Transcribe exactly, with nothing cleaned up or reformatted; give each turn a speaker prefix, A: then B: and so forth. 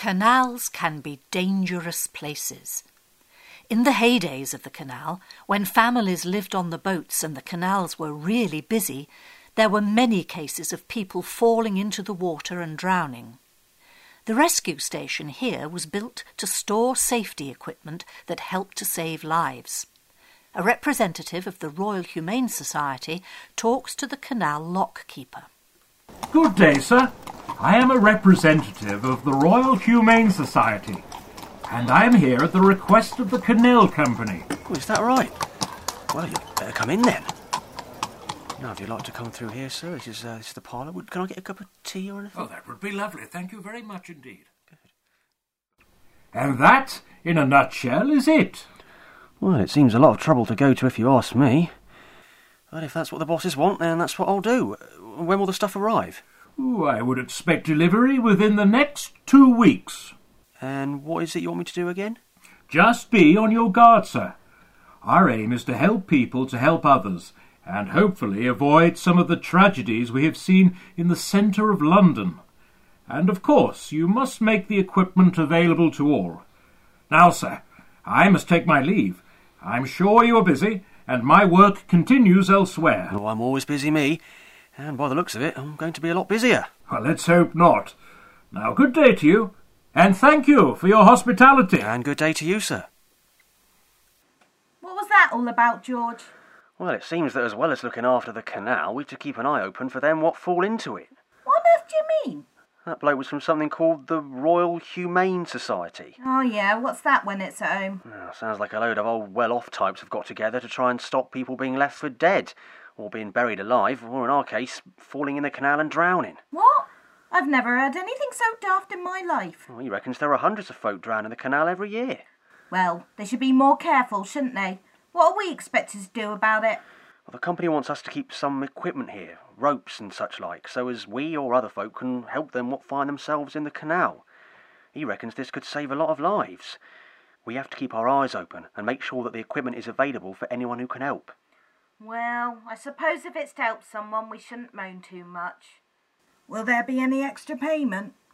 A: Canals can be dangerous places. In the heydays of the canal, when families lived on the boats and the canals were really busy, there were many cases of people falling into the water and drowning. The rescue station here was built to store safety equipment that helped to save lives. A representative of the Royal Humane Society talks to the canal lock keeper.
B: Good day, sir. I am a representative of the Royal Humane Society, and I am here at the request of the Canal Company.
C: Oh, is that right? Well, you'd better come in then. Now, if you'd like to come through here, sir, this is, uh, this is the parlour. Would- Can I get a cup of tea or anything?
B: Oh, that would be lovely. Thank you very much indeed. Good. And that, in a nutshell, is it.
C: Well, it seems a lot of trouble to go to if you ask me. But if that's what the bosses want, then that's what I'll do. When will the stuff arrive?
B: Ooh, I would expect delivery within the next two weeks.
C: And what is it you want me to do again?
B: Just be on your guard, sir. Our aim is to help people to help others, and hopefully avoid some of the tragedies we have seen in the centre of London. And of course, you must make the equipment available to all. Now, sir, I must take my leave. I'm sure you are busy, and my work continues elsewhere.
C: Oh, I'm always busy, me. And by the looks of it, I'm going to be a lot busier.
B: Well, let's hope not. Now, good day to you, and thank you for your hospitality.
C: And good day to you, sir.
D: What was that all about, George?
C: Well, it seems that as well as looking after the canal, we've to keep an eye open for them what fall into it.
D: What on earth do you mean?
C: That bloke was from something called the Royal Humane Society.
D: Oh yeah, what's that when it's at home?
C: Oh, sounds like a load of old well-off types have got together to try and stop people being left for dead, or being buried alive, or in our case, falling in the canal and drowning.
D: What? I've never heard anything so daft in my life.
C: Well, he reckons there are hundreds of folk drown in the canal every year.
D: Well, they should be more careful, shouldn't they? What are we expected to do about it?
C: Well, the company wants us to keep some equipment here, ropes and such like, so as we or other folk can help them what find themselves in the canal. He reckons this could save a lot of lives. We have to keep our eyes open and make sure that the equipment is available for anyone who can help.
D: Well, I suppose if it's to help someone, we shouldn't moan too much. Will there be any extra payment?